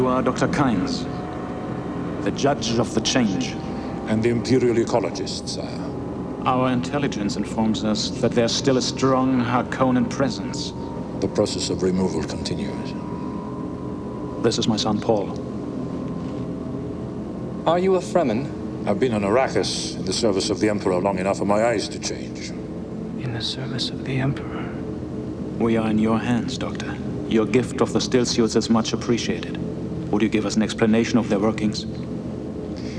You are Dr. Kynes, the judge of the change. And the Imperial ecologist, sire. Our intelligence informs us that there's still a strong Harkonnen presence. The process of removal continues. This is my son, Paul. Are you a Fremen? I've been on Arrakis in the service of the Emperor long enough for my eyes to change. In the service of the Emperor? We are in your hands, Doctor. Your gift of the still suits is much appreciated. Would you give us an explanation of their workings?